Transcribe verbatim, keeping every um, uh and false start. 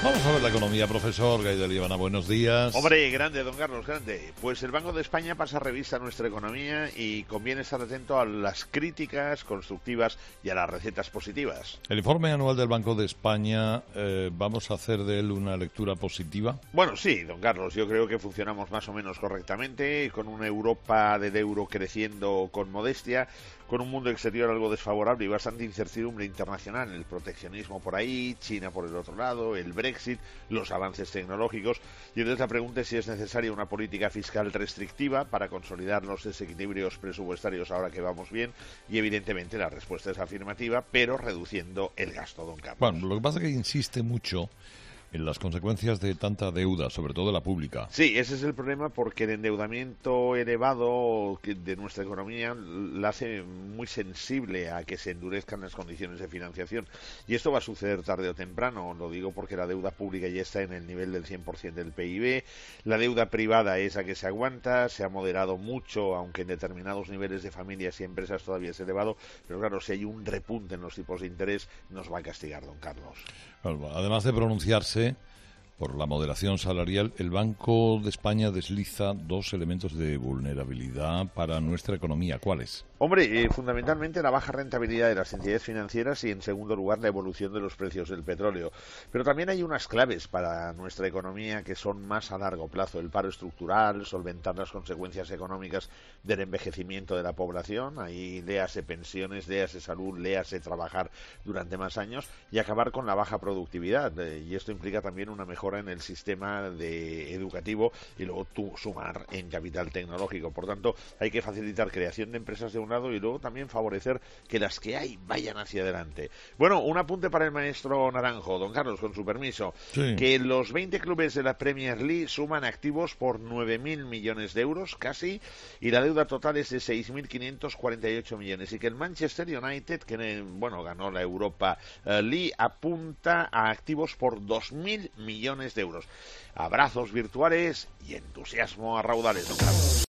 Vamos a ver la economía, profesor Gaidel Ivana, buenos días. Hombre, grande, don Carlos, grande. Pues el Banco de España pasa revista a nuestra economía y conviene estar atento a las críticas constructivas y a las recetas positivas. El informe anual del Banco de España, eh, ¿vamos a hacer de él una lectura positiva? Bueno, sí, don Carlos, yo creo que funcionamos más o menos correctamente, con una Europa del euro creciendo con modestia, con un mundo exterior algo desfavorable y bastante incertidumbre internacional, el proteccionismo por ahí, China por el otro lado, el Brexit, los avances tecnológicos. Y entonces la pregunta es si es necesaria una política fiscal restrictiva para consolidar los desequilibrios presupuestarios ahora que vamos bien, y evidentemente la respuesta es afirmativa, pero reduciendo el gasto, don Carlos. Bueno, lo que pasa es que insiste mucho en las consecuencias de tanta deuda, sobre todo la pública. Sí, ese es el problema, porque el endeudamiento elevado de nuestra economía la hace muy sensible a que se endurezcan las condiciones de financiación. Y esto va a suceder tarde o temprano, lo digo porque la deuda pública ya está en el nivel del cien por ciento del P I B, la deuda privada es la que se aguanta, se ha moderado mucho, aunque en determinados niveles de familias y empresas todavía es elevado, pero claro, si hay un repunte en los tipos de interés, nos va a castigar, don Carlos. Bueno, además de pronunciarse por la moderación salarial, el Banco de España desliza dos elementos de vulnerabilidad para nuestra economía. ¿Cuáles? Hombre, eh, fundamentalmente la baja rentabilidad de las entidades financieras y, en segundo lugar, la evolución de los precios del petróleo. Pero también hay unas claves para nuestra economía que son más a largo plazo: el paro estructural, solventar las consecuencias económicas del envejecimiento de la población, ahí léase pensiones, léase salud, léase trabajar durante más años, y acabar con la baja productividad. Eh, y esto implica también una mejora en el sistema de educativo y luego tú sumar en capital tecnológico. Por tanto, hay que facilitar creación de empresas de un lado y luego también favorecer que las que hay vayan hacia adelante. Bueno, un apunte para el maestro Naranjo, don Carlos, con su permiso, sí. Que los veinte clubes de la Premier League suman activos por nueve mil millones de euros casi, y la deuda total es de seis mil quinientos cuarenta y ocho millones, y que el Manchester United, que bueno, ganó la Europa League, apunta a activos por dos mil millones de euros. Abrazos virtuales y entusiasmo a raudales, don Carlos.